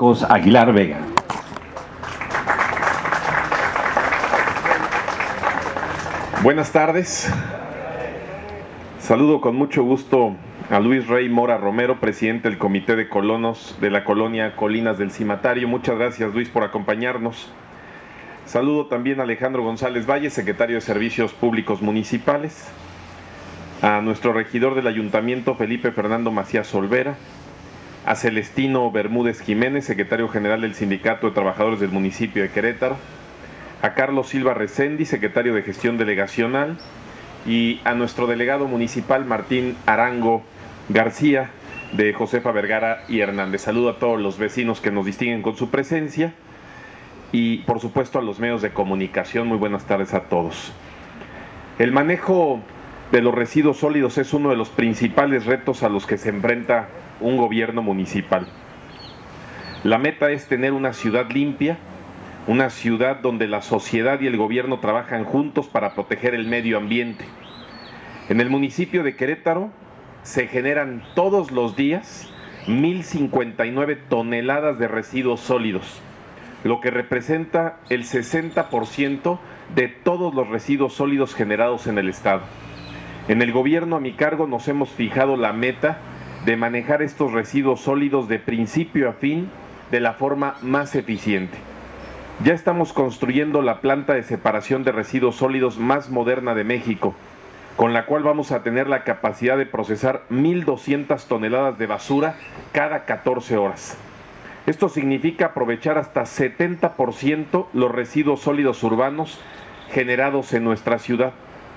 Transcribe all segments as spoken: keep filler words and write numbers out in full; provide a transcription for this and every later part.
Marcos Aguilar Vega. Buenas tardes. Saludo con mucho gusto a Luis Rey Mora Romero, presidente del Comité de Colonos de la colonia Colinas del Cimatario. Muchas gracias, Luis, por acompañarnos. Saludo también a Alejandro González Valle, secretario de Servicios Públicos Municipales, a nuestro regidor del Ayuntamiento, Felipe Fernando Macías Olvera, a Celestino Bermúdez Jiménez, secretario general del Sindicato de Trabajadores del municipio de Querétaro, a Carlos Silva Resendi, secretario de Gestión Delegacional, y a nuestro delegado municipal, Martín Arango García, de Josefa Vergara y Hernández. Saludo a todos los vecinos que nos distinguen con su presencia y, por supuesto, a los medios de comunicación. Muy buenas tardes a todos. El manejo de los residuos sólidos es uno de los principales retos a los que se enfrenta un gobierno municipal. La meta es tener una ciudad limpia, una ciudad donde la sociedad y el gobierno trabajan juntos para proteger el medio ambiente. En el municipio de Querétaro se generan todos los días mil cincuenta y nueve toneladas de residuos sólidos, lo que representa el sesenta por ciento de todos los residuos sólidos generados en el estado. En el gobierno a mi cargo nos hemos fijado la meta de manejar estos residuos sólidos de principio a fin de la forma más eficiente. Ya estamos construyendo la planta de separación de residuos sólidos más moderna de México, con la cual vamos a tener la capacidad de procesar mil doscientas toneladas de basura cada catorce horas. Esto significa aprovechar hasta setenta por ciento los residuos sólidos urbanos generados en nuestra ciudad.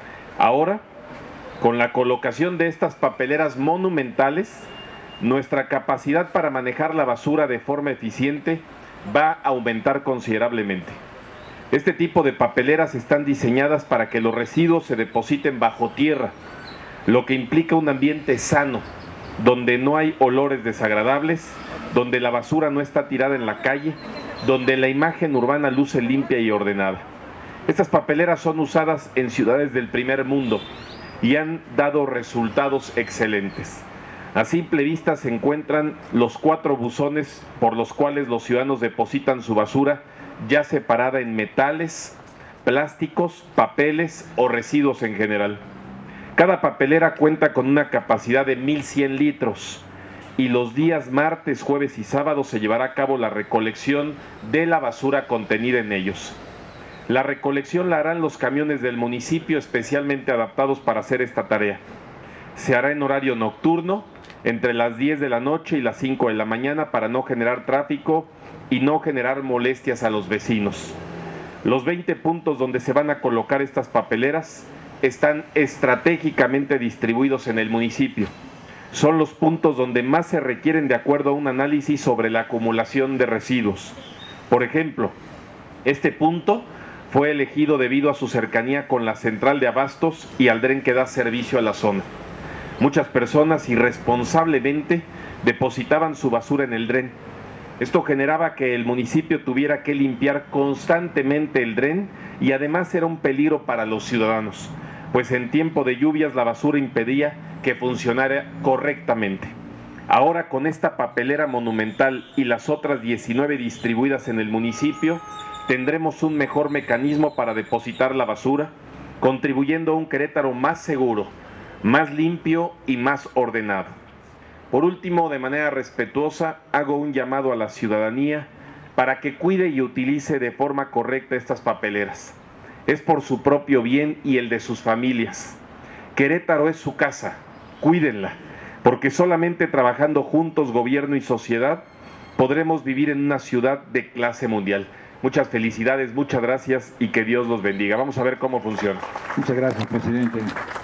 Ahora, con la colocación de estas papeleras monumentales, nuestra capacidad para manejar la basura de forma eficiente va a aumentar considerablemente. Este tipo de papeleras están diseñadas para que los residuos se depositen bajo tierra, lo que implica un ambiente sano, donde no hay olores desagradables, donde la basura no está tirada en la calle, donde la imagen urbana luce limpia y ordenada. Estas papeleras son usadas en ciudades del primer mundo y han dado resultados excelentes. A simple vista se encuentran los cuatro buzones por los cuales los ciudadanos depositan su basura, ya separada en metales, plásticos, papeles o residuos en general. Cada papelera cuenta con una capacidad de mil cien litros y los días martes, jueves y sábados se llevará a cabo la recolección de la basura contenida en ellos. La recolección la harán los camiones del municipio especialmente adaptados para hacer esta tarea. Se hará en horario nocturno, entre las diez de la noche y las cinco de la mañana, para no generar tráfico y no generar molestias a los vecinos. Los veinte puntos donde se van a colocar estas papeleras están estratégicamente distribuidos en el municipio. Son los puntos donde más se requieren de acuerdo a un análisis sobre la acumulación de residuos. Por ejemplo, este punto fue elegido debido a su cercanía con la central de abastos y al dren que da servicio a la zona. Muchas personas irresponsablemente depositaban su basura en el dren. Esto generaba que el municipio tuviera que limpiar constantemente el dren y además era un peligro para los ciudadanos, pues en tiempo de lluvias la basura impedía que funcionara correctamente. Ahora, con esta papelera monumental y las otras diecinueve distribuidas en el municipio, tendremos un mejor mecanismo para depositar la basura, contribuyendo a un Querétaro más seguro, más limpio y más ordenado. Por último, de manera respetuosa, hago un llamado a la ciudadanía para que cuide y utilice de forma correcta estas papeleras. Es por su propio bien y el de sus familias. Querétaro es su casa, cuídenla, porque solamente trabajando juntos, gobierno y sociedad, podremos vivir en una ciudad de clase mundial. Muchas felicidades, muchas gracias y que Dios los bendiga. Vamos a ver cómo funciona. Muchas gracias, presidente.